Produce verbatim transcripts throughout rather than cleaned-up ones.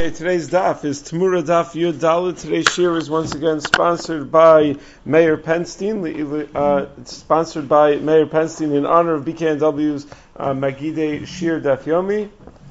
Okay, today's daf is Tmura Daf Yud Dalet. Today's shir is once again sponsored by Mayor Penstein. Uh, it's sponsored by Mayor Penstein in honor of B K N W's uh, Magide Shir Daf Yomi,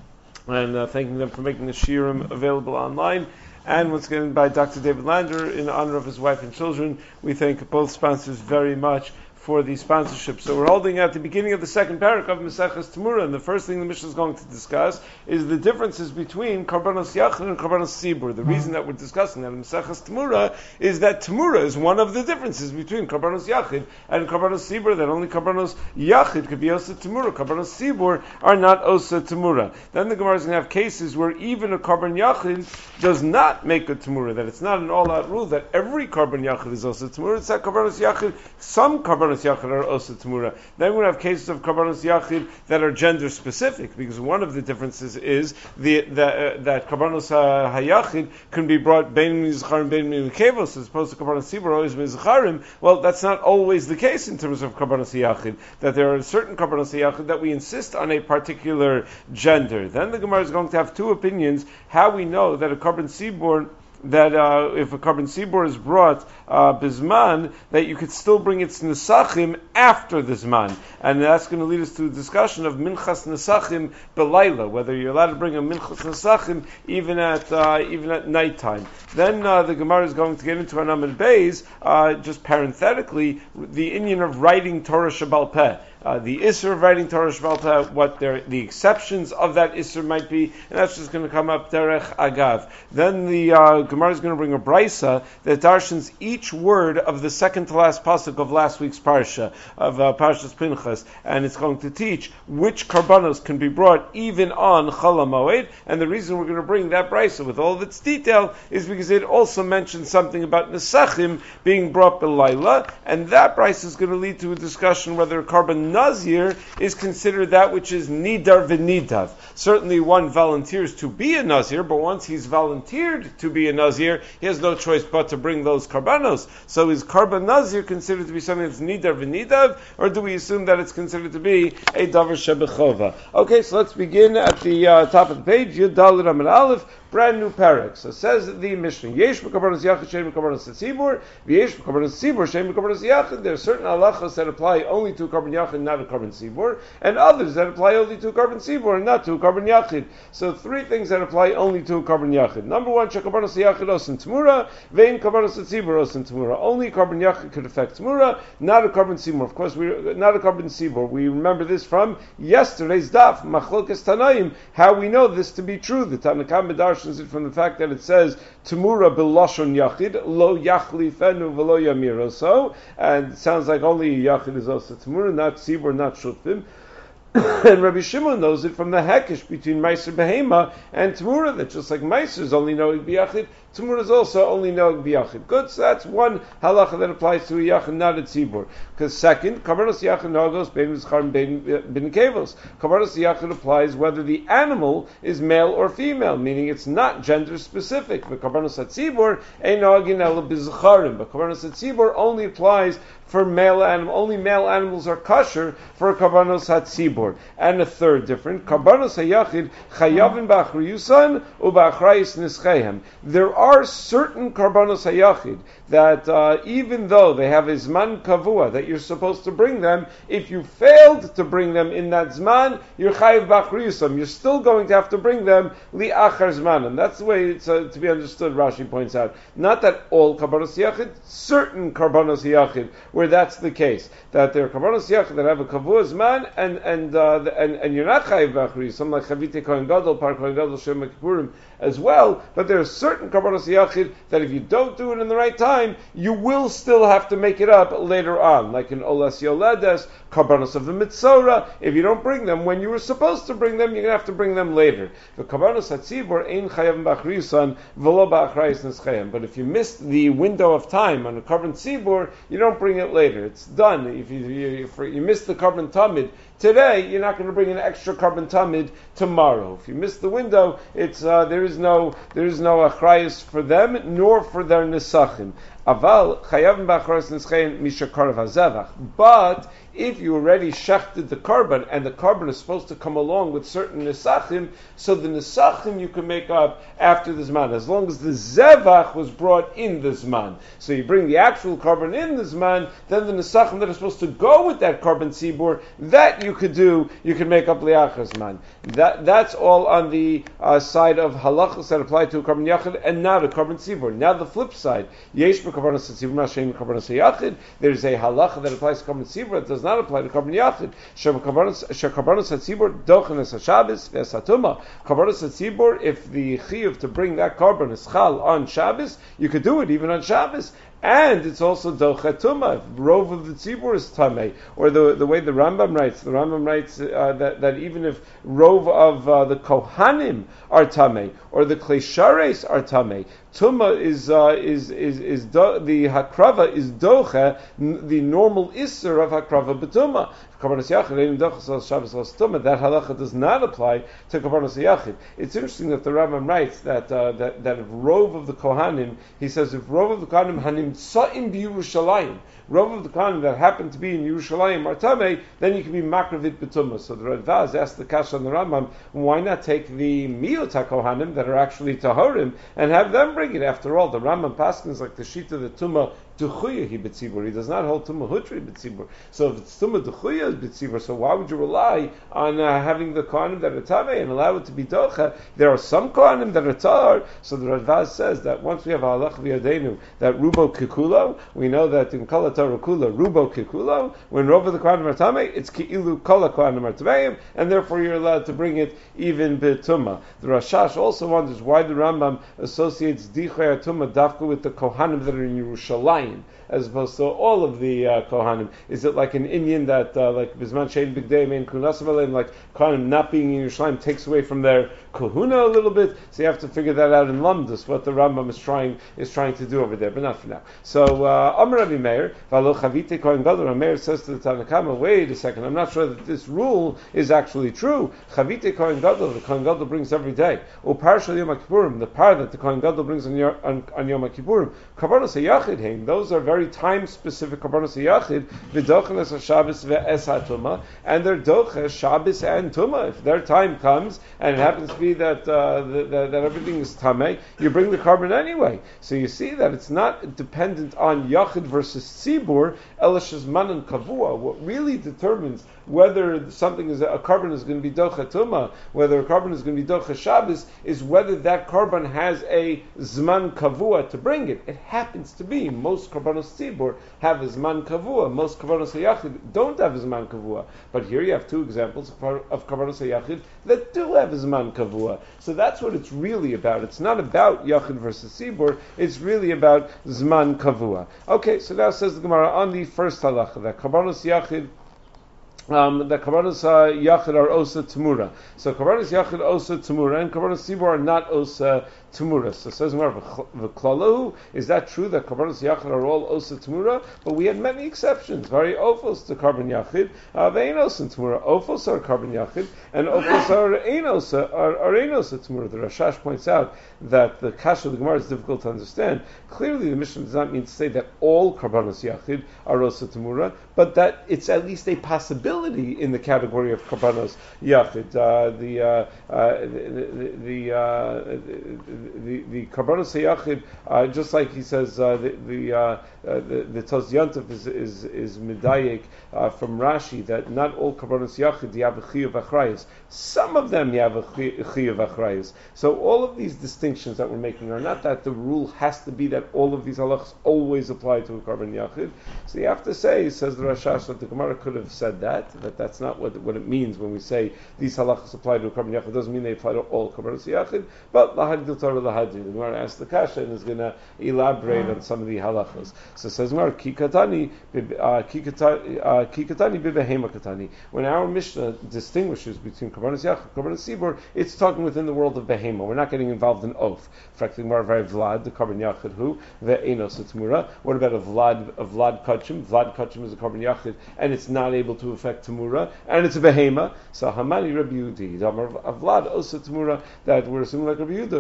and uh, thanking them for making the shirim available online. And once again by Doctor David Lander in honor of his wife and children. We thank both sponsors very much for the sponsorship. So we're holding at the beginning of the second parak of Maseches Temura, and the first thing the Mishnah is going to discuss is the differences between Karbanos Yachid and Karbanos Sibur. The reason that we're discussing that in Maseches Temura is that Temura is one of the differences between Karbanos Yachid and Karbanos Sibur, that only Karbanos Yachid could be Osa Temura. Karbanos Sibur are not Osa Temura. Then the Gemara is going to have cases where even a Karban Yachid does not make a Temura, that it's not an all-out rule that every Karban Yachid is Osa Temura. It's that Karbanos Yachid, some Karbanos Yachid are Osa Temura. Then we're going to have cases of Karbanos Yachid that are gender specific, because one of the differences is the, the, uh, that Karbanos Hayachid can be brought Bein Mizacharim, Bein Mikevos, as opposed to Karbanos Sibur always Mizacharim. Well, that's not always the case in terms of Karbanos Hayachid, that there are certain Karbanos Hayachid that we insist on a particular gender. Then the Gemara is going to have two opinions how we know that a Karban Sibur, that uh, if a Karban Sibur is brought uh, Bizman, that you could still bring its Nesachim after the Zman. And that's going to lead us to a discussion of Minchas Nesachim Belayla, whether you're allowed to bring a Minchas Nesachim even at uh, even at nighttime. Then uh, the Gemara is going to get into Anam and Beis, uh, just parenthetically, the Indian of writing Torah Shabbal Peh. Uh, the Isser of writing Torah Shabbal Peh, what the exceptions of that Isser might be, and that's just going to come up Derech Agav. Then the uh, Gemara is going to bring a Brisa that darshans each word of the second to last pasuk of last week's Parsha, of uh, Parshas Pinchas, and it's going to teach which Karbanos can be brought even on Chol HaMoed, and the reason we're going to bring that Brisa with all of its detail is because it also mentions something about Nesachim being brought B'Layla, and that Brisa is going to lead to a discussion whether a Karban Nazir is considered that which is Nidar v'Nidav. Certainly one volunteers to be a Nazir, but once he's volunteered to be a Nazir, he has no choice but to bring those Karbanos. So is Karban Nazir considered to be something that's Nidar v'Nidav, or do we assume that it's considered to be a Davar Shebechova? Okay, so let's begin at the uh, top of the page, Yud Dalet Amud Aleph, brand new parak. So says the Mishnah, Yesh b'Karbanos Yachid, Shein b'Karbanos Tzibur, V'yesh b'Karbanos Tzibur, Shein b'Karbanos Yachid. There are certain halachos that apply only to Karban Yachid, not a Karban Tzibur, and others that apply only to a Karban Tzibur and not to a Karban Yachid. So three things that apply only to a Karban Yachid. Number one, Shekarbanos Yachid osin Tmura, Vein Karbanos Tzibur osin Tmura. Only Karban Yachid could affect Tmura, not a Karban Tzibur. Of course, we not a Karban Tzibur. We remember this from yesterday's daf, Machlokes Tanaim, how we know this to be true. The Tanakam darshans it from the fact that it says Tmura b'lashon Yachid, lo yachlifenu v'lo yamiro. So, and it sounds like only Yachid is also Tmura, not Tzibur, not Shutfim. And Rabbi Shimon knows it from the Hekesh between Meiser Behema and Tmura, that just like Meiser is only Noeg B'Yachid, Tmura is also only Noeg B'Yachid. Good, so that's one halacha that applies to a Yachid, not a Tzibur. Because second, Karbanos Yachid Nogos, Bein Mizacharim, Bein Mikevos. Karbanos Yachid applies whether the animal is male or female, meaning it's not gender specific. But Karbanos HaTzibur, Ein Noegin Ela B'Zacharim. But Karbanos HaTzibur only applies for male animal. Only male animals are kosher for Karbanos HaTzibur. And a third different, Karbanos HaYachid, Chayavin B'Achriyusan, U'B'Achrayis Nischehem. There are certain Karbanos HaYachid that uh, even though they have a Zman Kavua, that you're supposed to bring them, if you failed to bring them in that Zman, you're Chayav B'Achriyusam. You're still going to have to bring them Li'achar Zmanim. That's the way it's uh, to be understood, Rashi points out. Not that all Karbanos HaYachid, certain Karbanos HaYachid, where that's the case. That there are Karbanos HaYachid that have a Kavua Zman, and and uh, and, and you're not Chayav B'Achriyusam, like Chavite Kohen Gadol, Par Kohen Gadol, Shem Kippurim as well, but there are certain Karbanos Yachid that if you don't do it in the right time, you will still have to make it up later on, like in Olas Yoledes, Karbanos of the Mitzora. If you don't bring them when you were supposed to bring them, you're going to have to bring them later. The Karbanos HaTzibur ein Chayav B'Achriyusan v'lo B'Achrayis Nischehem. But if you missed the window of time on a Karban Tzibur, you don't bring it later. It's done. If you, you, if you missed the Karban Tamid today, you're not going to bring an extra Karban Tamid tomorrow. If you miss the window, it's uh, there is no there is no achrayus for them nor for their nesachim. Aval chayavim b'acharos nischein mishakarav hazevach. But if you already shechted the carbon, and the carbon is supposed to come along with certain nesachim, so the nesachim you can make up after the zman, as long as the zevach was brought in the zman. So you bring the actual carbon in the zman, then the nesachim that are supposed to go with that carbon tzibur, that you could do, you can make up liachar zman. That that's all on the uh, side of halachas that apply to a carbon yachid and not a carbon tzibur. Now the flip side, yesh b'karbanos tzibur mashein karbanos yachid. There's a halacha that applies to carbon tzibur. It does not apply to carbon yachid. Shekarbanos hatzibur dochen es haShabbos v'es hatuma. Karbanos hatzibur, if the chiyuv to bring that carbon is chal on Shabbos, you could do it even on Shabbos. And it's also dochet tumah. If rov of the tzibur is tamei, or the the way the Rambam writes, the Rambam writes uh, that that even if rov of uh, the kohanim are tamei, or the kleshares are tamei, tumah is uh, is is is do, the hakrava is doche, the normal isser of hakrava betuma. Karbanos yachid, that halacha does not apply to karbanos yachid. It's interesting that the Rambam writes that uh, that that if rov of the kohanim, he says if rov of the kohanim hanim tzaim b'Yerushalayim, rov of the kohanim that happen to be in Yerushalayim are tamei, then you can be makravit b'tumah. So the Radvaz asked the kasha on the Rambam, why not take the miot kohanim that are actually tahorim and have them bring it? After all, the Rambam paskins like the shita the tumah duchuya b'tzibur. He does not hold tumah hutri b'tzibur. So if it's tumah duchuya b'tzibur, so why would you rely on uh, having the kohanim that are tamei and allow it to be docha? There are some kohanim that are tar. So the Radvaz says that once we have halach v'yadeinu that rubo kikulo, we know that in kol Torah kula rubo kikulo. When rov of the kohanim are tamei, it's ki'ilu kol kohanim are tameim, and therefore you're allowed to bring it even b'tumah. The Rashash also wonders why the Rambam associates dichei tumah dafka with the kohanim that are in Yerushalayim, as opposed to all of the uh, kohanim. Is it like an Indian that, uh, like Bizman Shein Big Day, Mein Kunasav, like kohanim not being in Yerushalayim takes away from their kahuna a little bit? So you have to figure that out in Lamdus, what the Rambam is trying is trying to do over there, but not for now. So uh, Amar Rabbi Meir, V'alo Chavite Kohen Gadol. Rabbi Meir says to the Tanakama, wait a second, I'm not sure that this rule is actually true. Chavite Kohen Gadol, the Kohen Gadol brings every day. O Parshal Yom Kippurim, the par that the Kohen Gadol brings on, your, on, on Yom Kippurim. Karbanos HaYachid Hein, those are very time-specific Karbanos HaYachid, V'dochen es Shabbos ve'es HaTumah, and they're doche Shabbos and Tumah. If their time comes, and it happens to be that uh, that, that everything is tamei, you bring the carbon anyway. So you see that it's not dependent on Yachid versus Tzibur, Elish Zman and Kavua. What really determines whether something is a carbon is going to be docha tuma, whether a carbon is going to be docha Shabbos, is whether that carbon has a zman kavua to bring it. It happens to be most karbanos tzibur have a zman kavua. Most karbanos hayachid don't have a zman kavua. But here you have two examples of karbanos hayachid that do have a zman kavua. So that's what it's really about. It's not about yachid versus tzibur. It's really about zman kavua. Okay, so now says the Gemara on the first halacha that karbanos yachid. Um, the Karbanos uh, Yachid are Osa Tamura. So Karbanos Yachid Osa Tamura and Karbanos Tzibur are not Osa Tamura. So it says more V'klalahu, is that true that Karbanos Yachid are all Osa Tamura? But we had many exceptions. Very Ophos to Karban Yachid, uh, Ve'ein Osa Tamura. Ophos are Karban Yachid, and Ophos are Ein Osa, are, are Ein Osa Tamura. The Rashash points out that the Kasha of the Gemara is difficult to understand. Clearly the Mishnah does not mean to say that all Karbanos Yachid are Osa Tamura, but that it's at least a possibility in the category of karbanos yachid. Uh, the, uh, uh, the the uh, the the karbanos yachid, uh, just like he says, uh, the the uh, uh, the, the Toz Yontif is is is medayik uh, from Rashi that not all karbanos yachid you have a chiyuv achrayus. Some of them you have a chiyuv achrayus. So all of these distinctions that we're making are not that the rule has to be that all of these halachas always apply to a karban yachid. So you have to say, says the Rashash, that the Gemara could have said that. That that's not what what it means when we say these halachas apply to a karban yachid. It doesn't mean they apply to all karbanos yachid. But lahadil Torah lahadil. The Gemara asks the kasha and is going to elaborate on some of the halachas. So it says Gemara kikatani kikatani bibehema katani. When our Mishnah distinguishes between karbanos yachid and karbanos tzibur, it's talking within the world of behema. We're not getting involved in oath. In fact, the Gemara very vlad the karban yachid who ve'enos tamura. What about a vlad a vlad kachim? Vlad kachim is a karban yachid and it's not able to affect Tamura, and it's a behema. So Hamani Rabbi Yudi, a Vlad also Tamura, that we're assuming like Rabbi Yehuda, who says that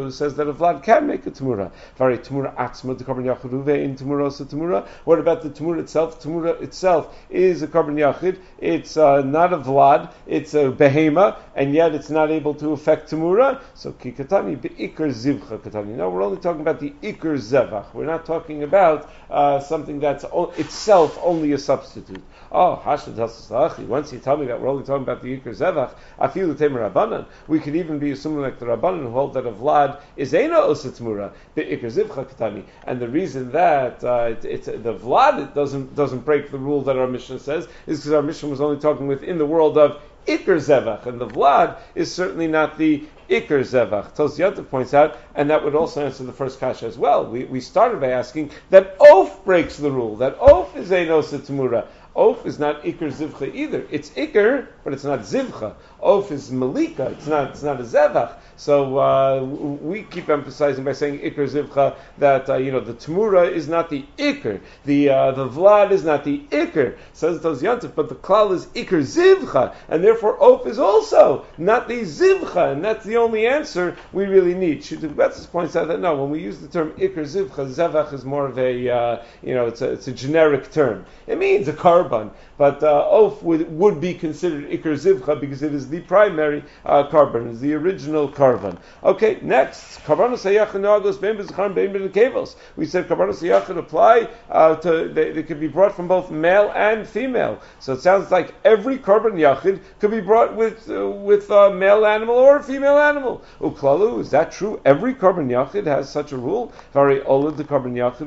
that a vlad can make a tamura. Vari tamura atzma the carbon yachid uve in tamura also tamura. What about the tamura itself? Tamura itself is a carbon yachid. It's uh, not a vlad. It's a behema, and yet it's not able to affect tamura. So kikatani beikar zivcha katani. No, we're only talking about the ikar zevach. We're not talking about uh, something that's o- itself only a substitute. Oh, hashad hasasachi. Once you tell me that we're only talking about the ikar zevach, I feel the temer rabbanan. We could even be assuming like the rabbanan who hold that a vlad is eina osa tamura beikar zivcha katani. And the reason that uh, it, it's the vlad it doesn't doesn't break the rule that our Mishnah says is because our Mishnah was only talking within the world of ikar zevach, and the vlad is certainly not the ikar zevach. Tos Yontif points out, and that would also answer the first kasha as well. We we started by asking that oaf breaks the rule, that oaf is ein osa tamura. Oaf is not ikar zivcha either. It's ikar, but it's not zivcha. Oaf is malika. It's not. It's not a zevach. So uh, we keep emphasizing by saying ikar zivcha that uh, you know the tamura is not the ikar. The uh, the vlad is not the ikar. Says Tos Yontif, but the klal is ikar zivcha, and therefore oaf is also not the zivcha, and that's the only answer we really need. Shittuk Betzis points out that no, when we use the term ikar zivcha, zevach is more of a uh, you know it's a it's a generic term. It means a carbon, but uh, oaf would would be considered ikar zivcha because it is the primary uh, carbon, is the original carbon. Okay, next, karbanos hayachid noagos bein b'zachar bein b'nekevos. We said karbanos hayachid apply uh, to they, they could be brought from both male and female. So it sounds like every carbon yachid could be brought with uh, with a male animal or a female animal. Uklalu, is that true? Every carbon yachid has such a rule. Vari olad the carbon yachid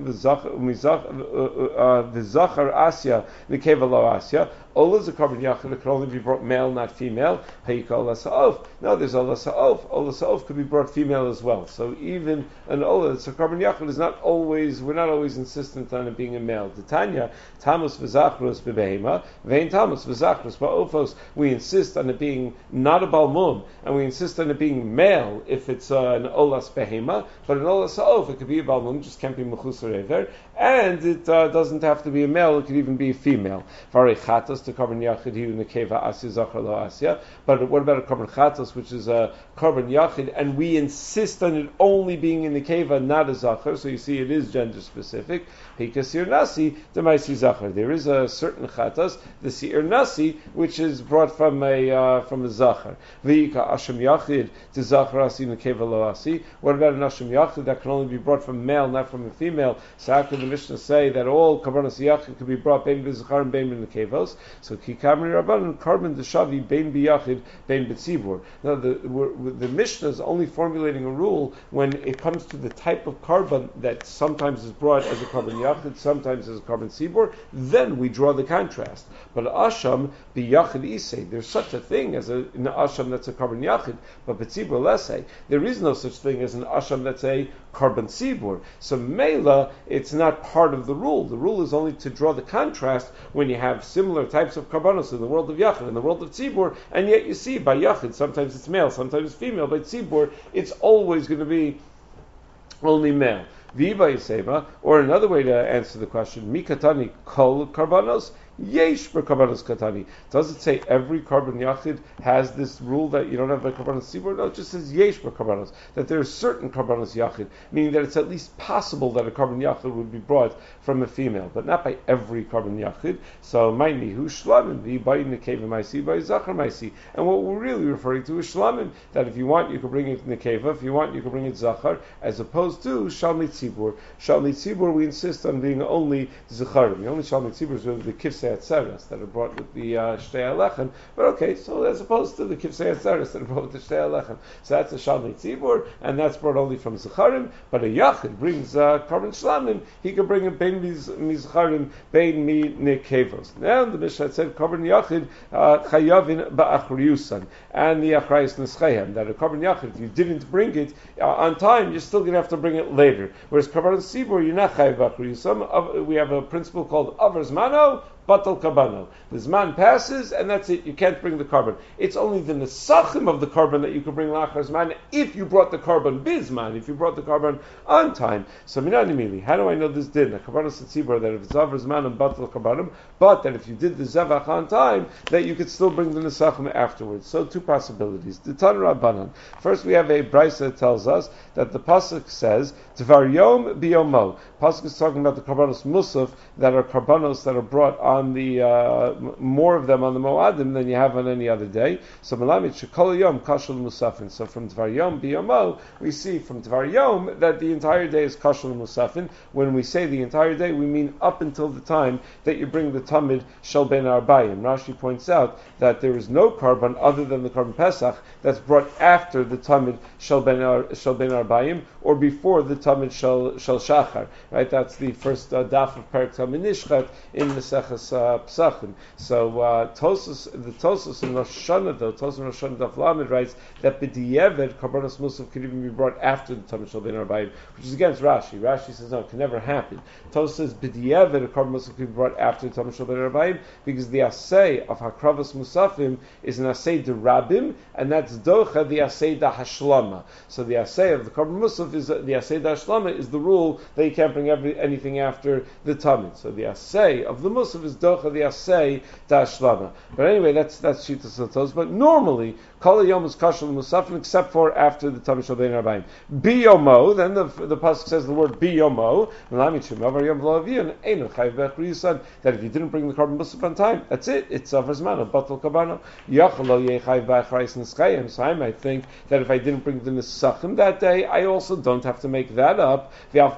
v'zachar asya nekeva lo asya. Ola is a carbon yachid that can only be brought male, not female. Hayika ola sa'of. No, there's ola sa'of. Ola sa'of could be brought female as well. So even an ola, it's a carbon yachid, is not always, we're not always insistent on it being a male. The Tanya, tamus v'zachrus b'behema, vein tamus v'zachrus ba'ofos. We insist on it being not a balmum, and we insist on it being male if it's uh, an olas behema, but an ola sa'of, it could be a balmum, just can't be mechusar ever, and it uh, doesn't have to be a male, it could even be a female. Varichatos to carbon yachid here in the keva asya zachar lo asya. But what about a carbon chatos, which is a carbon yachid, and we insist on it only being in the keva, not a zachar? So you see, it is gender specific. Hikasir nasi demaisi zachar. There is a certain chatos, the sir nasi, which is brought from a uh, from a zachar. V'ika asham yachid to zachar asi in the keva lo asi. What about an asham yachid that can only be brought from male, not from a female? So how can the Mishnah say that all karbanos yachid could be brought bein b'zachar and bein b'nekevos? So kikamri rabbanon carbon deshavi bein biyachid bein betzibur. Now the the Mishnah is only formulating a rule when it comes to the type of carbon that sometimes is brought as a carbon yachid, sometimes as a carbon tzibur. Then we draw the contrast. But asham biyachid isay, there's such a thing as a, an asham that's a carbon yachid, but betzibur lesay, there is no such thing as an asham that's a carbon tzibur. So mela, it's not part of the rule. The rule is only to draw the contrast when you have similar types of karbanos in the world of yachid, in the world of tzibur, and yet you see by yachid, sometimes it's male, sometimes it's female. By tzibur, it's always going to be only male. Viva Yisema, or another way to answer the question, Mikatani kol karbanos, yesh per karbanos katani. Does it say every carbon yachid has this rule that you don't have by karbanos tzibur? No, it just says yesh per karbanos, that there are certain karbanos yachid, meaning that it's at least possible that a carbon yachid would be brought from a female, but not by every carbon yachid. So, maini hu shlamim, the bayin nekeva maisi, by zachar maisi. And what we're really referring to is shlamim, that if you want, you can bring it nekeva, if you want, you can bring it zachar, as opposed to shalmi tzibur. Shalmi tzibur, we insist on being only zacharim. The only shalmi tzibur is with the kifsei atzeres that are brought with the shtei alechem. But okay, so as opposed to the kifsei atzeres that are brought with the shtei alechem, so that's a shalmi tzibur, and that's brought only from zacharim. But a yachid brings uh, carbon shlamim. He can bring a bein mizacharim, bein mi nekevos. Now the Mishnah said carbon yachid chayavin ba'achriyusan, and the achrayus neschayim, that a carbon yachid, if you didn't bring it uh, on time, you're still going to have to bring it later. Whereas carbon tzibur, you're not chayav ba'achriyusan. We have a principle called avers mano, batal karbano. The zman passes, and that's it. You can't bring the carbon. It's only the nesachim of the carbon that you can bring lachar zman if you brought the carbon bizman, if you brought the carbon on time. So minanimili, how do I know this din? A karbanos tzibur that if it's over zman and batal karbanim, but that if you did the zevach on time, that you could still bring the nesachim afterwards. So two possibilities. The Tan Rabbanan. First, we have a brisa that tells us that the pasuk says Tvar Yom Biyomo. Pasuk is talking about the karbanos musaf that are karbanos that are brought on the uh, more of them on the moadim than you have on any other day. So Malamit Shekol Yom Kashul Musafin. So from Tvar Yom Biyomo, we see from Tvar Yom that the entire day is Kashul Musafin. When we say the entire day, we mean up until the time that you bring the tamid shel ben arbayim. Rashi points out that there is no carbon other than the carbon pesach that's brought after the tamid shel ben shel ben arbayim or before the tamid shel shel shachar. Right, that's the first uh, daf of Perek Tamid Nishchat in the Seches uh, Pesachim. So uh, Tosos, the Tosos in Rosh Hashanah, though Tosos in Rosh Hashanah Daf Lamed writes that b'di'evet karbanos musaf could even be brought after the tamid shel ben arbayim, which is against Rashi. Rashi says no, it can never happen. Tosos says b'di'evet a carbon musaf could be brought after the tamid shel ben arbayim because the asay of hakravas musafim is an asay de rabim, and that's docha the asay da hashlama. So the asay of the carbon musaf is uh, the asay da hashlama is the rule that you can't bring every, anything after the tamid. So the asay of the musaf is docha the asay da hashlama. But anyway, that's that's shitas sotos. But normally kol yom is kashal musafim except for after the tamid shel ben arbayim. Biyomo, then the the pasuk says the word biyomo. That if you didn't bring the carbon musaf on time, that's it. It's a verzman batal kabano. So I might think that if I didn't bring the nesachim that day, I also don't have to make that up.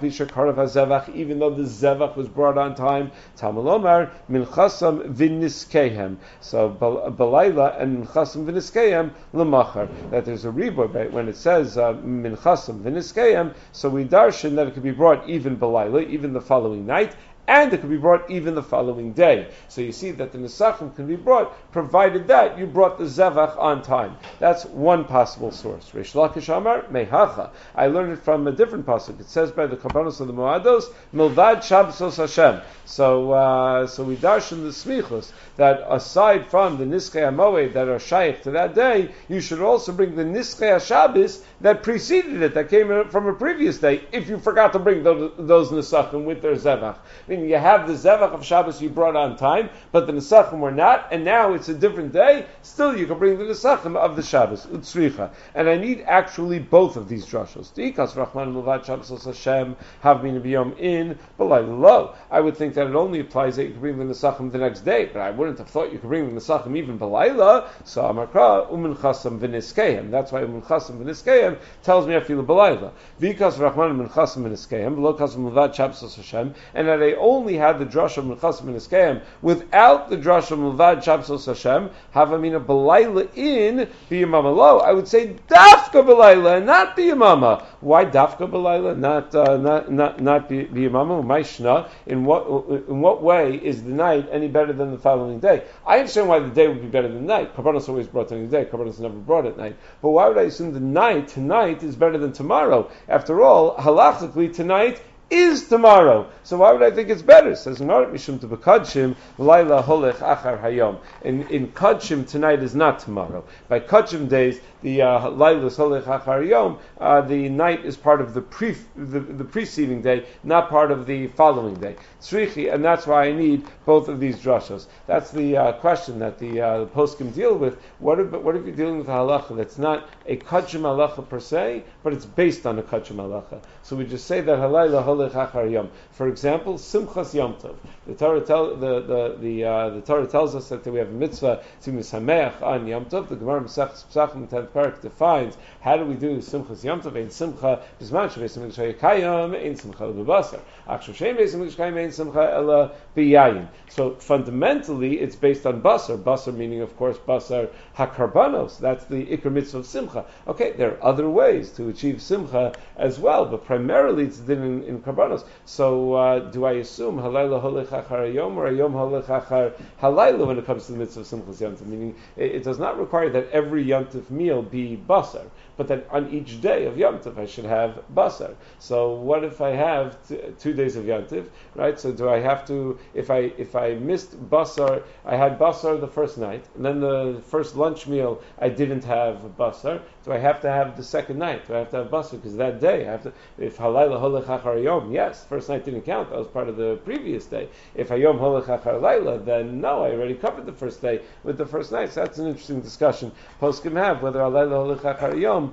Even though the zevach was brought on time, Tamalomar minchasam v'niskehem. So balayla and minchasam v'niskehem lemachar. That there's a riboy right? When it says minchasam uh, v'niskehem. So we darshan that it could be brought even balayla, even the following night, and it could be brought even the following day. So you see that the nesachim can be brought, provided that you brought the zevach on time. That's one possible source. Reish Lakish Amar Mehacha. I learned it from a different pasuk. It says by the karbanos of the moados, Milvad Shabbosos Hashem. So, uh, so we darshan the smichos that aside from the niskei hamoed that are shaykh to that day, you should also bring the niskei hashabbos that preceded it, that came from a previous day. If you forgot to bring those, those nesachim with their zevach. I mean, you have the zevach of Shabbos you brought on time, but the nesachim were not, and now it's a different day. Still, you can bring the nesachim of the Shabbos utzricha. And I need actually both of these drashos. Dikas Rachman Milvad Shabbos Hashem have been biyom in b'layla lo. I would think that it only applies that you can bring the nesachim the next day, but I wouldn't have thought you could bring the nesachim even b'layla. So Amarkra umin chasam v'niskehem. That's why umin chasam v'niskehem tells me I feel b'layla. Dikas Rachman umin chasam v'niskehem below chasam Milvad Shabbos Hashem, and that I only had the drasha Milchas V'niskeim without the drasha Milvad Shabbosos Hashem, have amina b'layla in b'yamama lo. I would say dafka b'layla and not b'yamama. Why dafka b'layla, not uh, not not not b'yamama? Ma'ishna. In what in what way is the night any better than the following day? I understand why the day would be better than the night. Karbanos always brought during the day. Karbanos never brought at night. But why would I assume the night tonight is better than tomorrow? After all, halachically tonight is tomorrow. So why would I think it's better? It says Mishum to Kadshim Laila Holech Achar Hayom. In in Kadshim tonight is not tomorrow. By Kadshim days, the uh, Laila Holech Achar Hayom, uh, the night is part of the pre the, the preceding day, not part of the following day. Tzrichi, and that's why I need both of these drashos. That's the uh, question that the, uh, the poskim deal with. What if what if you're dealing with a halacha that's not a Kadshim halacha per se, but it's based on a Kadshim halacha? So we just say that Halayla Holech Achar Yom. For example, Simchas Yom Tov. The Torah tell the the the, uh, the Torah tells us that we have a mitzvah to misameach on Yom Tov. The Gemara Masechus Pesachim tenth parak defines how do we do Simchas Yom Tov? Ein Simcha bisman shebeis hamikdash hayakayim, ein Simcha lebasar. Akshav shein beis hamikdash hayakayim, ein Simcha ela biyayin. So fundamentally, it's based on basar. Basar meaning, of course, basar hakarbanos. That's the ikar mitzvah of Simcha. Okay, there are other ways to achieve Simcha as well, but primarily it's in in karbanos. So uh, do I assume halayla holech achar yom or yom holech achar halayla when it comes to the mitzvah of Simchas Yom Tov? Meaning, it, it does not require that every Yom Tov meal be basar, but that on each day of Yom Tov I should have basar. So what if I have t- two days of Yom Tov, right? So do I have to, if I if I missed basar, I had basar the first night, and then the first lunch meal I didn't have basar, do I have to have the second night? Do I have to have basar? Because that day I have to, if halayla holech achar yom, yes, first night didn't count, that was part of the previous day. If hayom holech achar layla, then no, I already covered the first day with the first night. So that's an interesting discussion poskim have, whether halayla holech achar yom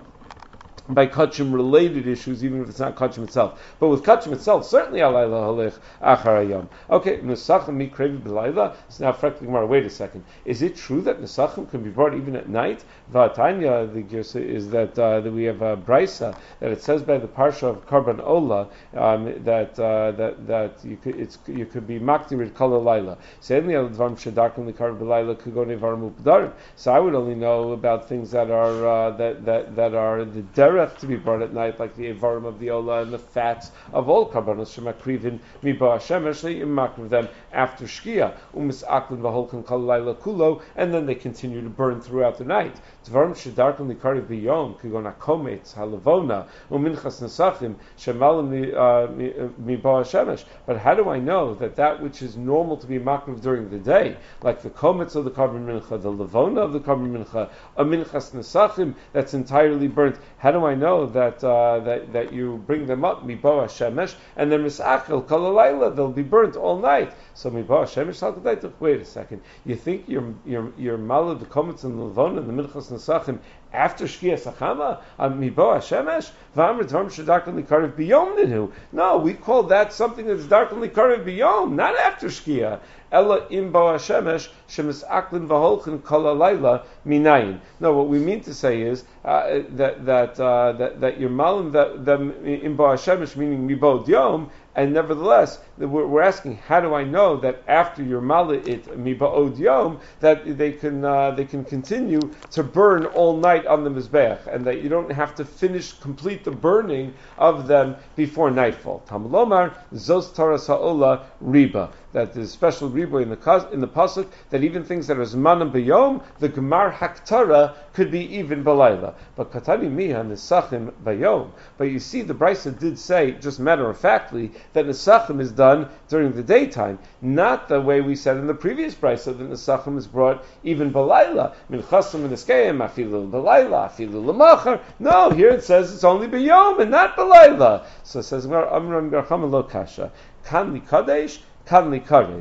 by kachim related issues, even if it's not kachim itself. But with kachim itself, certainly alayla halich achar hayom. Okay, nesachim mikrevi b'layla. So now, frankly, Gemara, wait a second. Is it true that nesachim can be brought even at night? V'atanya, the girsa is that uh, that we have a brisa that it says by the parsha of Karban Ola um, that uh, that that you could it's you could be makdirid kol halayla. Certainly, al dvarim shedarkim likarv b'layla could go nevarim updarim. So I would only know about things that are uh, that that that are the derech to be brought at night, like the evarim of the ola and the fats of all karbanos shemakrivin miba hashemesh. They makriv them after shkia umis aklin v'holkan kol halayla kulo, and then they continue to burn throughout the night. Dvarim shedarkim likariv biyom kigon hakometz halavona uminchas nesachim shemalim miba hashemesh. But how do I know that that which is normal to be makriv during the day, like the kometz of the karban mincha, the lavona of the karban mincha, a minchas nesachim that's entirely burnt, how do I know that uh, that that you bring them up miba hashemesh and then misachel kol halayla, they'll be burnt all night? So miba hashemesh halkadayt. Wait a second. You think you're you're you're malad the kometz and the lavona and the minchas nesachim after shkia sachama on mibo hashemesh v'amr dvarim shedarkim likariv biyom ninu? No, we call that something that's darkim likariv biyom, not after shkia. Ella im bo hashemesh shemis aklin v'holchin kol halayla minayin. No, what we mean to say is uh, that that, uh, that that you're malim that them im bo hashemesh, meaning mibo yom. And nevertheless, we're, we're asking, how do I know that after your malit it miba'od yom that they can uh, they can continue to burn all night on the mizbeach, and that you don't have to finish complete the burning of them before nightfall? Talmud Lomar zos taras ha'ola riba. That there's special riba in the in the pasuk that even things that are zmanim b'yom, the gemar haktara could be even balayla. But katani miha nesachim b'yom. But you see, the brisa did say, just matter of factly, that nesachim is done during the daytime, not the way we said in the previous brisa that nesachim is brought even balayla. Min chasim and eskeim afilu balayla afilu lamachar. No, here it says it's only b'yom and not balayla. So it says amram garcham lo kasha kan li kadesh kan li karev.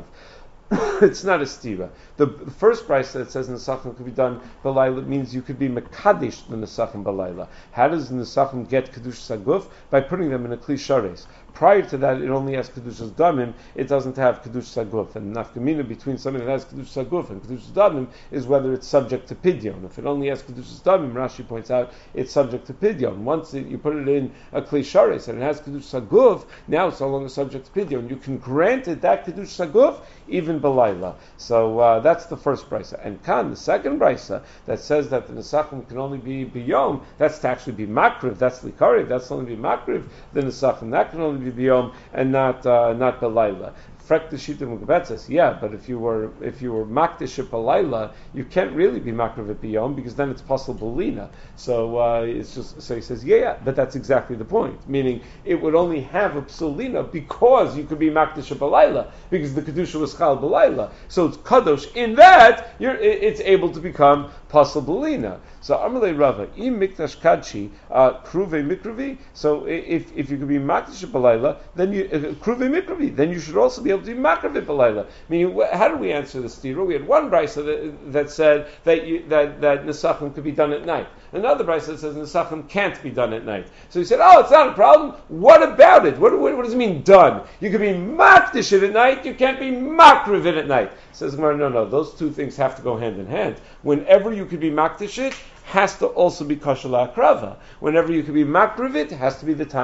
It's not a stira. The, the first price that says nesachim could be done balayla means you could be mekadesh the nesachim balayla. How does nesachim get kedush saguf? By putting them in a kli shares. Prior to that, it only has kedushas damim. It doesn't have kedush saguf. And nafkamina between something that has kedush saguf and kedushas damim is whether it's subject to pidyon. If it only has kedushas damim, Rashi points out it's subject to pidyon. Once it, you put it in a kli shares and it has kedush saguf, now it's no longer subject to pidyon. You can grant it that kedush saguf even balayla. So uh, that's the first brisa. And kan, the second brisa that says that the nesachim can only be biyom, that's to actually be makriv. That's likariv. That's only be makriv. The nesachim that can only be biyom and not uh, not balayla. Frek the shita mugabetzes, yeah, but if you were if you were makdish balayla, you can't really be makriv at biyom because then it's possible lina. So uh, it's just so he says, yeah, yeah, but that's exactly the point. Meaning it would only have a psulina because you could be makdish balayla because the kedusha was chal balayla. So it's kadosh in that you're it's able to become possible lina. So Amalei Rava, im mikdash kadshi kruve mikrivi. So if if you could be makdish balayla, then you kruve mikrivi, then you should also be able to be makriv balayla. Meaning, how do we answer this stira? We had one brisa that, that said that you, that that nesachim could be done at night. Another brisa that says nesachim can't be done at night. So he said, oh, it's not a problem. What about it? What, what, what does it mean done? You could be makdish it at night. You can't be makriv it at night. Says Gemara, no, no, those two things have to go hand in hand. Whenever you could be makdish it, has to also be kosher la'akrava. Whenever you could be makriv it, has to be the time of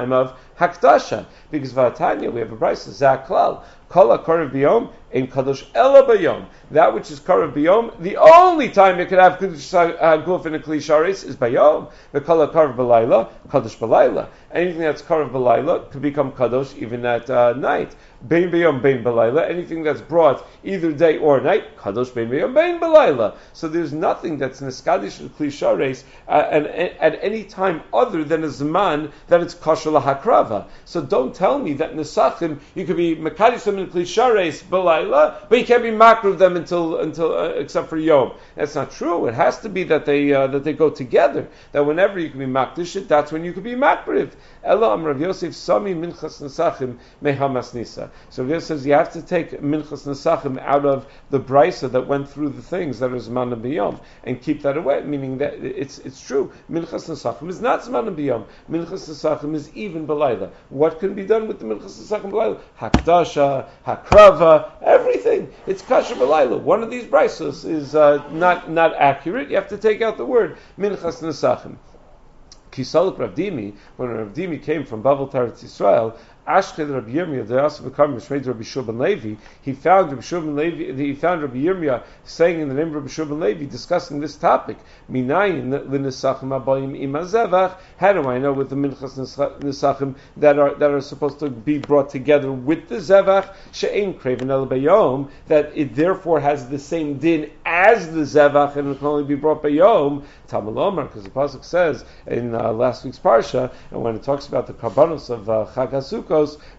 Hakdasha, because Vatanya, we have a brisa, Zaklal, Kol HaKorev B'yom, Ein Kadosh Ela B'yom. That which is Korev B'yom, the only time you could have Kadosh Guf in a Kli Sharis is B'yom. The Kol HaKorev B'layla, Kadosh B'layla. Anything that's Korev B'layla could become Kadosh even at uh, night. Bein B'yom, Bein B'layla. Anything that's brought either day or night, Kadosh Bein B'yom, Bein B'layla. So there's nothing that's Neskadish in Kli Sharis uh, and, and at any time other than a Zman that it's Kosher L'Hakrava. So don't tell me that Nesachim, you could be Mekadish them in Kli Sharis B'layla, but you can't be Makriv them until until uh, except for Yom. That's not true. It has to be that they uh, that they go together. That whenever you can be Makdish it, that's when you can be Makriv. Ela Am Rav Yosef Sami Minchas Nesachim Mehamas Nisa. So Rav Yosef says you have to take Minchas Nesachim out of the brisa that went through the things that are Zman B'yom and keep that away. Meaning that it's it's true. Minchas Nesachim is not Zman B'yom. Minchas Nesachim is even B'layla. What can be done with the Minchas Nesachim B'layla? Hakdasha, Hakrava, everything. It's Kasher B'layla. One of these brisos is uh, not not accurate. You have to take out the word Minchas Nesachim. Kisalik Rav Dimi, when Rav Dimi came from Bavel to Eretz Yisrael, Ashked Rabbi Yirmiyah, the also become Mishmei Rabbi Shua ben Levi, he found Rabbi Shua ben Levi, he found Rabbi Yirmiyah saying in the name of Rabbi Shua ben Levi, discussing this topic. Minayin l'nesachim abayim im hazevach. How do I know with the minchas nesachim that are that are supposed to be brought together with the zevach she'ein kreven el bayom, that it therefore has the same din as the zevach and it can only be brought bayom? Talmud Lomar, because the pasuk says in uh, last week's parsha, and when it talks about the karbanos of uh, Chag HaSukkot,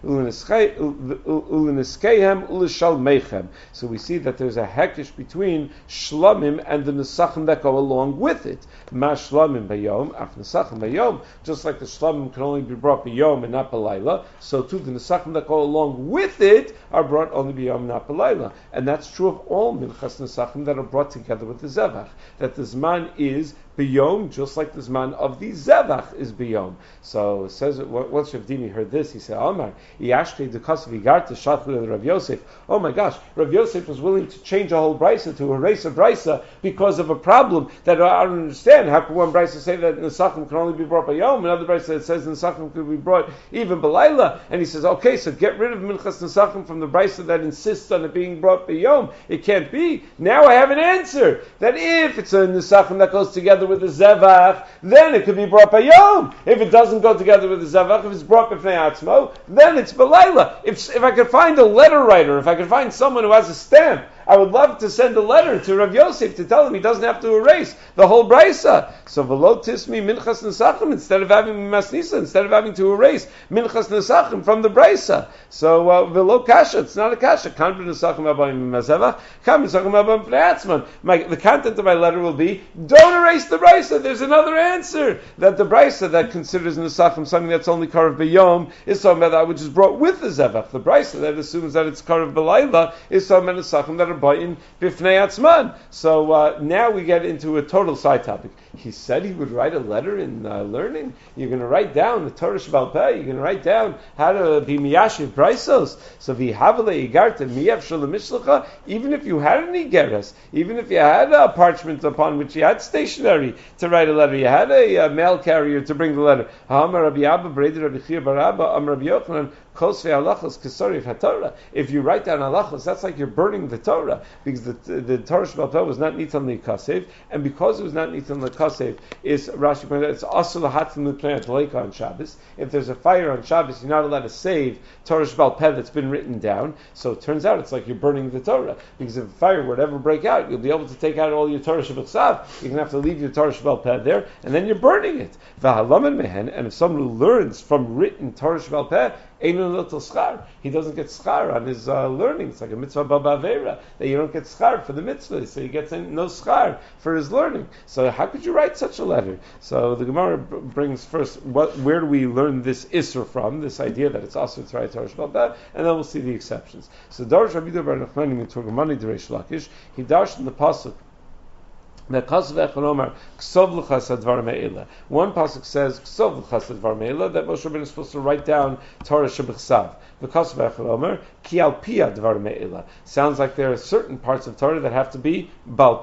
so we see that there's a hekish between shlamim and the nesachim that go along with it. Ma shlamim bayom, af nesachim bayom. Just like the shlamim can only be brought bayom and not balayla, so too the nesachim that go along with it are brought only bayom, not balayla. And that's true of all minchas nesachim that are brought together with the zevach. That the zman is biyom, just like the zman of the zevach is biyom. So it says, once Rav Dimi heard this, he said, Omar, Yashkei Dukas Vigarta Shachud Rav Yosef. Oh my gosh, Rav Yosef was willing to change a whole brisa, to erase a brisa because of a problem that I don't understand. How can one brisa say that Nesachim can only be brought by Yom? Another brisa that says Nesachim could be brought even Balayla. And he says, okay, so get rid of Minchas Nesachim from the brisa that insists on it being brought by Yom. It can't be. Now I have an answer. That if it's a Nesachim that goes together with the Zevach, then it could be brought by Yom. If it doesn't go together with the Zevach, if it's brought by Fnei Atzmo, then it's Balayla. If if I could find a letter writer, if I could find someone who has a stamp, I would love to send a letter to Rav Yosef to tell him he doesn't have to erase the whole brisa. So v'lo tismi minchas nesachim, instead of having masnisa, instead of having to erase minchas nesachim from the brisa. So uh, v'lo kasha, it's not a kasha. Kan b'nesachim abayim mazevach, kan b'nesachim abayim pnei. The content of my letter will be, don't erase the brisa. There's another answer, that the brisa that considers nesachim something that's only karav b'yom is something about that which is brought with the zevach. The brisa that assumes that it's karav b'layla is something about nesachim that are ba'in b'fnei atzman. So uh, now we get into a total side topic. He said he would write a letter in uh, learning. You're going to write down the Torah Shebal Peh. You're going to write down how to be miyashiv braisos. So v'havale igarta miyav shalamishlecha. Even if you had any geras, even if you had a parchment upon which you had stationery to write a letter, you had a, a mail carrier to bring the letter. Ha'amar Rabbi Abba Breder Rabbi Chia bar Abba Am Rabbi Yochanan. If you write down halachos, that's like you're burning the Torah, because the the Torah Shebal Peh was not nitan l'kasev, and because it was not nitan l'kasev, is Rashi pointed out it's also lahatzim l'pnei leika on Shabbos. If there's a fire on Shabbos, you're not allowed to save Torah Shebal Peh that's been written down. So it turns out it's like you're burning the Torah, because if a fire would ever break out, you'll be able to take out all your Torah Shebal. You're going to have to leave your Torah Shebal Peh there, and then you're burning it. And if someone who learns from written Torah Shebal Peh, he doesn't get schar on his uh, learning. It's like a mitzvah babavera, that you don't get schar for the mitzvah, so he gets no schar for his learning. So how could you write such a letter? So the Gemara b- brings first, what, where do we learn this isser from, this idea that it's also to write Torah Shebal Peh, and then we'll see the exceptions. So Darash Rabbi Yehuda bar Nachmani min Turgamani d'Reish Lakish, he darshed in the pasuk, one pasuk says that Moshe Rabbeinu is supposed to write down Torah Shebechsav. Sounds like there are certain parts of Torah that have to be Baal Peh.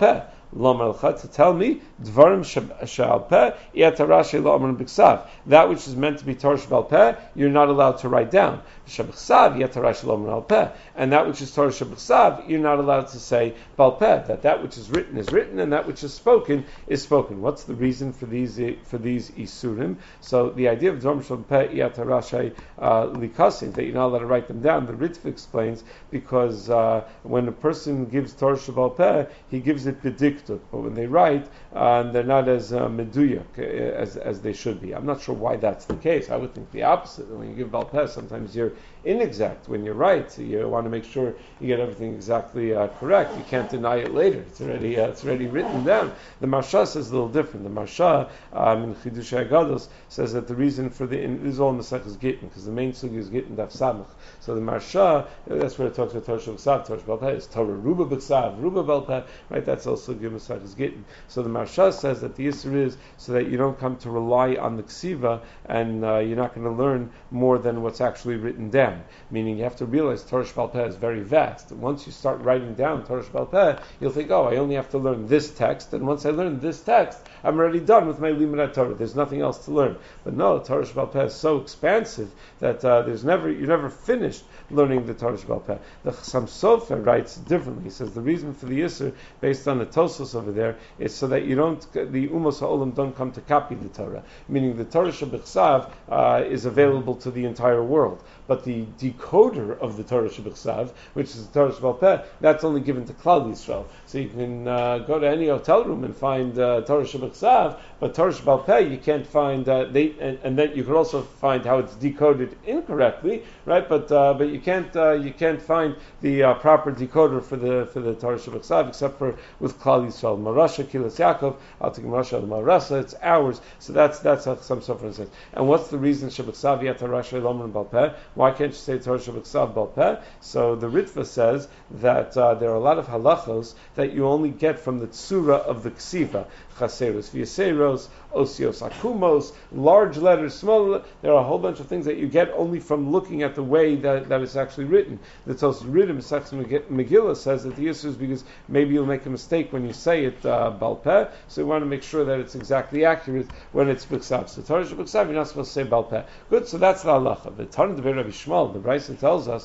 Lomalcha, to tell me Dvarim Shal Peh Yata Rashi Lo'amar B'Ksav. That which is meant to be Torah Shebal Peh, you're not allowed to write down. Sheb'Ksav Yata Rashi Lo'amar Peh, and that which is Torah Sheb'Ksav, you're not allowed to say Bal Peh. That that which is written is written, and that which is spoken is spoken. What's the reason for these for these isurim? So the idea of Dvarim Shal Peh Yata Rashi Likasim, that you're not allowed to write them down. The Ritva explains because uh, when a person gives Torah Shebal Peh, he gives it b'diktuk, but when they write, uh, they're not as uh, meduyak as as they should be. I'm not sure why that's the case. I would think the opposite. When you give Bal Peh, sometimes you're inexact when you write. You want to make sure you get everything exactly uh, correct. You can't deny it later. It's already uh, it's already written down. The Marsha says a little different. The Marsha um, in Chidushei Agados says that the reason for the in, this is all Maseches Gittin, because the main sugi is Gittin Daf Samach. So the Marsha, that's where it talks about Torah Sheb'Ksav, Torah Shebal Peh, it's Torah Ruba B'Ksav, Ruba Bal Peh, right? That's also Gim Maseches Gittin. So the Marsha says that the Yisur is so that you don't come to rely on the Ksiva, and uh, you're not going to learn more than what's actually written down. Meaning you have to realize Torah Shebal Peh is very vast. Once you start writing down Torah Shebal Peh, you'll think, oh, I only have to learn this text, and once I learn this text, I'm already done with my Limud Torah. There's nothing else to learn. But no, Torah Shebal Peh is so expansive that uh, there's never you're never finished learning the Torah Shebal Peh. The Chassam Sofer writes differently. He says the reason for the Yisur, based on the Tosos over there, is so that you don't, the Umos HaOlam don't come to copy the Torah. Meaning the Torah Sheb'Chsav uh, is available to the entire world. But the decoder of the Torah Sheb'Chsav, which is the Torah Shebal Peh, that's only given to Klal Yisrael. So you can uh, go to any hotel room and find uh, Torah Sheb'Chsav, but Torah Shebal Peh you can't find. Uh, they and, and then you could also find how it's decoded incorrectly, right? But uh, but you can't uh, you can't find the uh, proper decoder for the for the Torah Sheb'Chsav except for with Klal Yisrael. Marasha Kilas Yaakov, I'll take Marasha Marasa. It's ours. So that's that's how some suffering says. And what's the reason Sheb'Chsav Yata Rashi Lomer Bal Peh? Why can't you say Torah Sheb'Chsav Bal Peh? So the Ritva says that uh, there are a lot of halachos that you only get from the tsura of the ksiva. Chaseros, Vieseros, Osios Akumos, large letters, small letters. There are a whole bunch of things that you get only from looking at the way that, that it's actually written. The Tos Riddim Megillah says that the issue is because maybe you'll make a mistake when you say it uh, Bal Peh, so you want to make sure that it's exactly accurate when it's B'Ksav. So Torah B'Ksav, you're not supposed to say Bal Peh. Good, so that's the halacha. The Tanna D'Vei Rabbi Shmuel, the Brisa tells us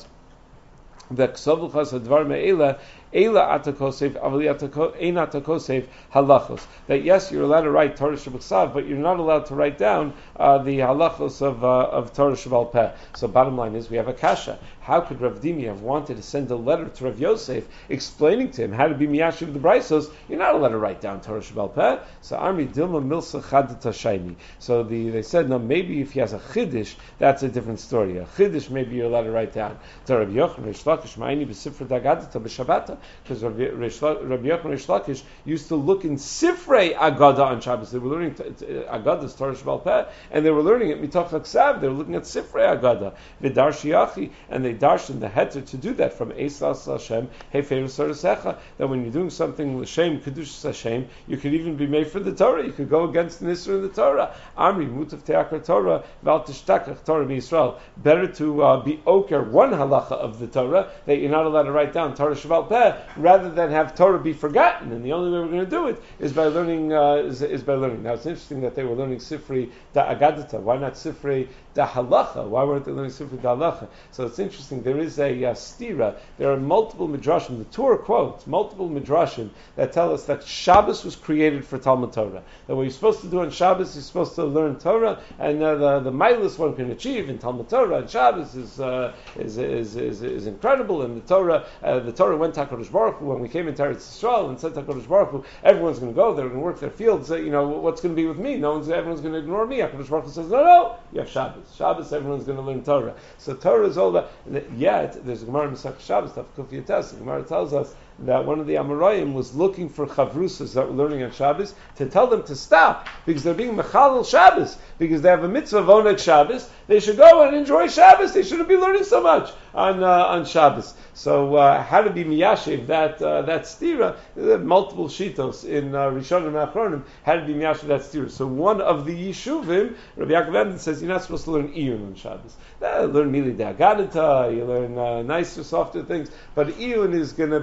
that Ksovulchas Advar Me'ela Eila Atakosef Avali Ein Atakosef Halachos. That yes, you're allowed to write Torah Sheb'Chsav, but you're not allowed to write down uh, the halachos of uh, of Torah Shebal Peh. So bottom line is we have a kasha. How could Rav Dimi have wanted to send a letter to Rav Yosef explaining to him how to be miyashiv the braisos? You're not allowed to write down Torah Shebal Peh. So Amri Dilma Milsa Chad Tashayni. So the, they said no, maybe if he has a chiddush, that's a different story. A chiddush maybe you're allowed to write down. To Rav Yochanan Reish Lakish Ma'ini b'Sifra Dagadata b'Shabbata. Because Rabbi Yochanan Reish Lakish used to look in Sifrei Agada on Shabbos. They were learning Agada's Torah Shebal Peh, and they were learning it Mitoch Haksav. They were looking at Sifrei Agada, V'Darshi Yachi, and they darshan the heter to do that from Esas Hashem Hefer Sorasecha. That when you're doing something l'shem Kedushas Hashem, you could even be made for the Torah. You could go against the Nisra in the Torah. Amri Mutav Teakar Torah Val Tishtakach Torah Yisrael. Better to uh, be oker one halacha of the Torah that you're not allowed to write down Torah Shebal Peh, rather than have Torah be forgotten. And the only way we're going to do it is by learning. Uh, is, is by learning. Now it's interesting that they were learning Sifri da Agadata. Why not Sifri da Halacha? Why weren't they learning Sifri da Halacha? So it's interesting. There is a uh, stira. There are multiple midrashim. The Torah quotes multiple midrashim that tell us that Shabbos was created for Talmud Torah. That what you're supposed to do on Shabbos, you're supposed to learn Torah, and uh, the the milas one can achieve in Talmud Torah and Shabbos is uh, is, is, is is incredible. And the Torah, uh, the Torah went to HaKadosh Baruch Hu when we came into Eretz Yisrael and said to HaKadosh Baruch Hu, everyone's going to go, they're going to work their fields. Uh, you know what's going to be with me? No one's, everyone's going to ignore me. HaKadosh Baruch Hu says, no, no, you have Shabbos. Shabbos, everyone's going to learn Torah. So Torah is all about. Yeah, it, there's a Gemara in Masech Shabbos, Taf Kuf Yates. The Gemara tells us that one of the Amoraim was looking for chavrusas that were learning on Shabbos to tell them to stop because they're being mechalel Shabbos, because they have a mitzvah of oneg Shabbos. They should go and enjoy Shabbos. They shouldn't be learning so much on uh, on Shabbos. So uh, how to be miyashiv that uh, that stira? There are multiple shitos in uh, Rishonim and Achronim how to be miyashiv that stira. So one of the yishuvim, Rabbi Yaakov Emden says you're not supposed to learn iyun on Shabbos. Uh, learn mili de agadita, you learn uh, nicer, softer things, but iyun is going to be mevatel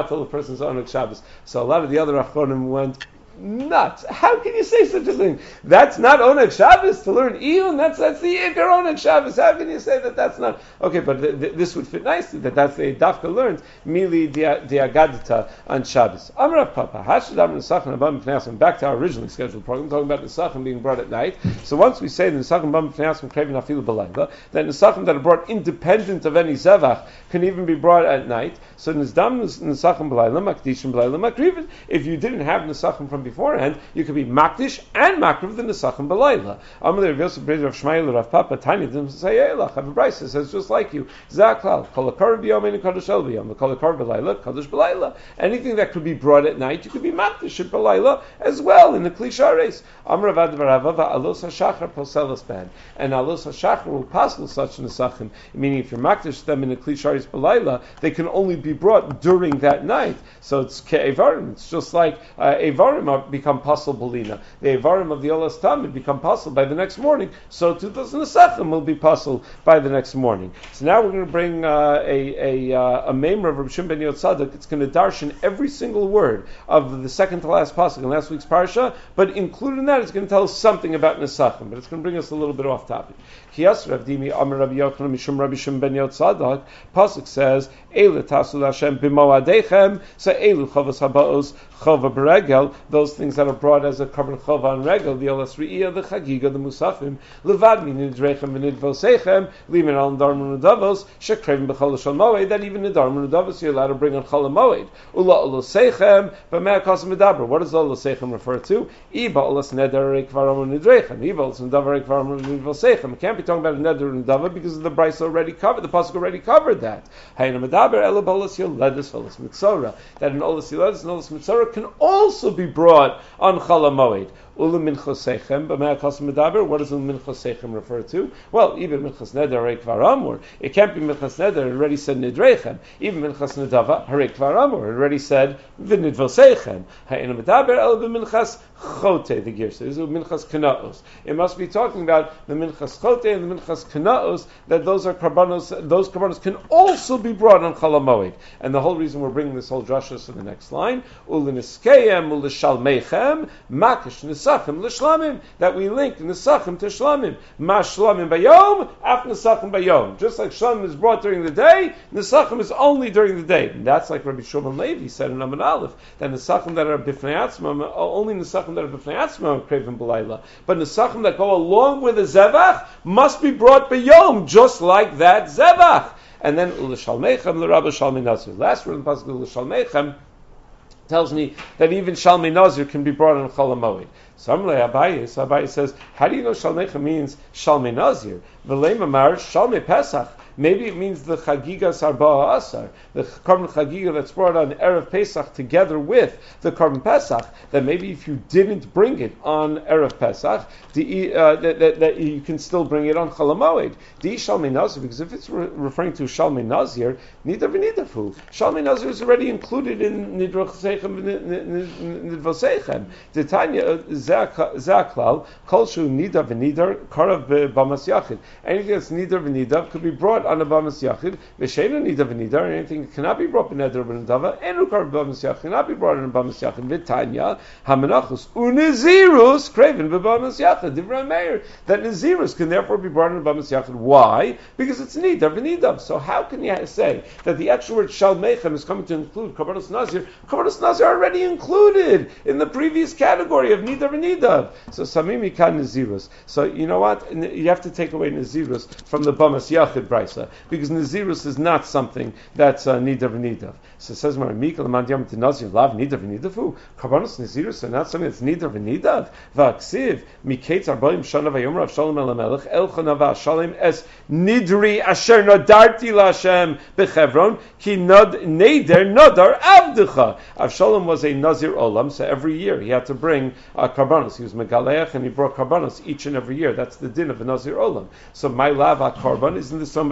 mevatel a person's oneg Shabbos. So a lot of the other achronim went nuts. How can you say such a thing? That's not Oneg Shabbos to learn Iyun. That's that's the Iker Oneg Shabbos. How can you say that that's not? Okay, but th- th- this would fit nicely. That that's the Dafka learned Mili Diagadita on Shabbos. Amar Papa Hashadam Nesachim Abam Pneiasim. Back to our originally scheduled program, talking about Nesachim being brought at night. So once we say the Nesachim Abam Pneiasim Krevin Afilu Balayla, then Nesachim that are brought independent of any Zevach can even be brought at night. So Nesdam Nesachim Balayla Makdishim Balayla Makrivin. If you didn't have Nesachim from beforehand, you could be makdish and makriv the nesachim b'layla. Amalei Rav Yosef Breder Rav Shmuel Rav Papa Tanya didn't say Eilach. Have a brayso says just like you. Zaklal kol hakar b'yom and kadosh el b'yom. Kol hakar b'layla kadosh b'layla. Anything that could be brought at night, you could be makdish at b'layla as well in the kli shares. Amar Avad Barava alos hashachar poselas ban, and alos hashachar will passel such nesachim. Meaning, if you're makdish them in the kli shares b'layla, they can only be brought during that night. So it's ke'evarim. It's just like uh, evarim become pasul bolina. The evarim of the Olas Tamid become pasul by the next morning. So too does Nesachim will be pasul by the next morning. So now we're going to bring uh, a a uh, a maimer of Reb Shimon ben Yotzadok. It's going to darshan every single word of the second to last pasuk in last week's parsha, but included in that it's going to tell us something about Nesachim. But it's going to bring us a little bit off topic. Kiyas Rav Dimi Amar Rabbi Yochanan Mishum Rabbi Shimon ben Yotzadok. Pasuk says Eile tasul Hashem b'moadechem. So Eilu chavos habaos chava beregel. Those things that are brought as a carbon chava on regel, the olas re'iyah, the chagiga, the musafim, levad min nidrechem v'nidvosechem, limin al darmun udavos, shekrevim b'chol shal moed, that even the darmun udavos you're allowed to bring on chol moed. Ula olosechem, b'mei akasim medaber. What does olosechem refer to? Iba olas neder kvaram nidrechem. Iba olas nedavar kvaram nidvosechem. It can't be talking about a neder and nidava because the brayso already covered, the pasuk already covered that. Hayna medaber ela olas yoledus olas mitzora. That an olas yoledus and olas mitzora can also be brought on Chol HaMoed. Ulu minchosechem, b'mei akasim medaber. What does ulu minchosechem refer to? Well, even minchos neder harei kvar amur. It can't be minchos neder. It already said nidrechem. Even minchos nedava harei kvar amur. It already said v'nidvosechem. Ha'ena medaber el b'minchas chote. The gear says minchas kanaos. It must be talking about the minchas chote and the minchas kanaos. That those are karbanos. Those karbanos can also be brought on Chol HaMoed. And the whole reason we're bringing this whole drasha to the next line. Ulu niskeyem ulu shalmeichem makish Nesachim l'shlamim, that we link Nesachim to Shlamim. Ma Shlamim bayom, af Nesachim bayom. Just like Shlamim is brought during the day, Nesachim is only during the day. And that's like Rabbi Shimon Levi said in Amud Aleph, that Nesachim that are b'fnei atzmam, only Nesachim that are b'fnei atzmam are craven b'layla. But Nesachim that go along with the Zevach must be brought bayom, just like that Zevach. And then l'shalmeichem l'rabba shalmei nazir. Last word in the pasuk l'shalmeichem tells me that even Shalmei Nazir can be brought on Chol HaMoed. So Abaye, so Abaye says, how do you know Shalmeicha means Shalmei Nazir? V'lei mamar Shalmei Pesach. Maybe it means the Chagigas Arba'a Asar, the Korban Chagiga that's brought on Erev Pesach together with the Korban Pesach, that maybe if you didn't bring it on Erev Pesach, the, uh, that, that, that you can still bring it on Chol HaMoed. Di Shalmei Nazir, because if it's re- referring to Shalmei Nazir, Nidar v'Nidafu. Shalmei Nazir is already included in Nidrosechem v'Nidvosechem. The Tanya, Zaklal, Kol Shu Nidar v'Nidar, Karav b'Bamas Yachid. Anything that's Nidar v'Nidar could be brought on a Bamas Yachid, V'Sheina Nidar v'Nidar, anything that cannot be brought in Neder v'Nidava, Enu Karav b'Bamas Yachid, cannot be brought in a Bamas Yachid. V'Tanya, HaMenachos, Unizirus, Kraven b'Bamas Yachid, Divrei Meir, that Nizirus can therefore be brought in a Bamas Yachid. Why? Because it's Nidar v'Nidav. So how can you say that the actual word Shalmeichem is coming to include Karbanos Nazir? Karbanos Nazir are already included in the previous category of Nidar v'Nidav. So Samimi Kan Nizirus. So you know what? You have to take away Nizirus from the Bamas Yachid brisa, because Nizirus is not something that's uh, Nidar v'Nidav. So it says Maramikal Amad Yom Nazir Lav Nidar v'Nidavu. Karbanos Nizirus are not something that's Nidar v'Nidav. Va'aksiv Miketz Arbaim Shana Vayom Rav Shalom El Melech El Chanava Shalom Es Nidri Asher Nadarti Lashem Bechevron Ki Nod Neder Nodar Avdecha. Avshalom was a Nazir Olam, so every year he had to bring uh, Karbanos. He was Megaleach and he brought Karbanos each and every year. That's the din of a Nazir Olam. So my lava Karban isn't this talking about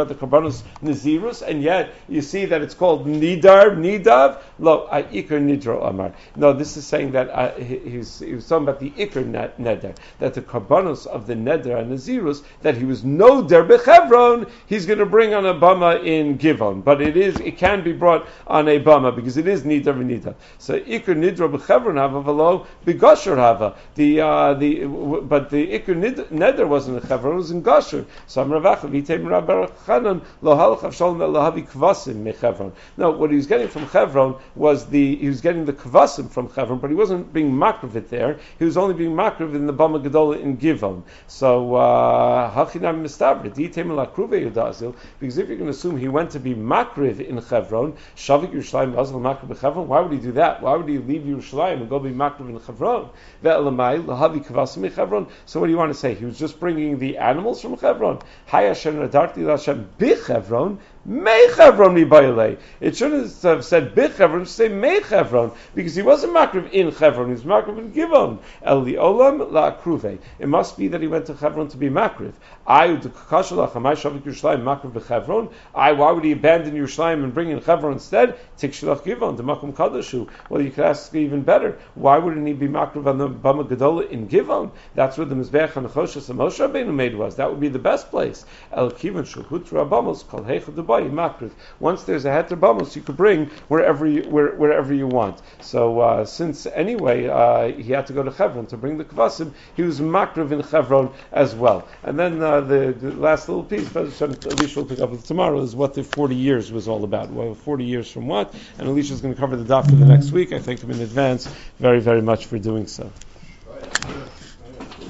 the Karbanos Nazirus, and yet you see that it's called Nidar, Nidav, Lo, Ikar Nidro Amar. No, this is saying that uh, he, he, was, he was talking about the Ikar Neder, that the Karbanos of the Neder and Nazirus, that he was no der bechevron, he's going to bring on a bama in Givon. But it is, it can be brought on a bama, because it is Nidar V'Nidav. So Ikar Nidro Bechevron Hava V'lo, B'Gosher Hava. The, uh, the, but the Ikar Neder wasn't a Chevron, it was in Gosher. So Amravacha, V'Yitem Rabbi Chanan, Lo Halach Avshalom Elahavi Kvasim Mechevron. No, what he was getting from Chevron was the, he was getting the Kvasim from Chevron, but he wasn't being makriv it there. He was only being makriv in the Bama Gedola in Givon. So, Hachinam Mistabrit, Yitem Elakruve Yudazil, because if you're going to assume he went to be makriv in Chevron, Shavik Yerushalayim Azal makriv in Chevron, why would he do that? Why would he leave Yerushalayim and go be makriv in Chevron? Ve'elamai, Lahavi Kvasim in Chevron. So what do you want to say? He was just bringing the animals from Chevron. Hayashem Radarti Lashem Bichevron. Mei Chevron mibayilei. It shouldn't have said Bich Chevron, it should say Mei Chevron, because he wasn't makriv in Chevron, he was makriv in Givon. El Olam la Akruve. It must be that he went to Chevron to be makriv. I udekashalach amai shavik Yerushalayim makriv bechevron. I why would he abandon Yerushalayim and bring in Chevron instead? Tikshilach Givon the makom kadashu. Well, you could ask even better. Why wouldn't he be makriv on the Bama Gedola in Givon? That's where the mizbeach and Choshas and Moshe Rabbeinu made was. That would be the best place. El Kivan shulhut rabamos kol heichad. Once there's a heter bamos, you could bring wherever you, where, wherever you want. So uh, since anyway uh, he had to go to Chevron to bring the kvasim, he was makriv in Chevron as well. And then uh, the, the last little piece, Elisha will pick up with tomorrow, is what the forty years was all about. Well, forty years from what? And Elisha is going to cover the daf for the next week. I thank him in advance very, very much for doing so.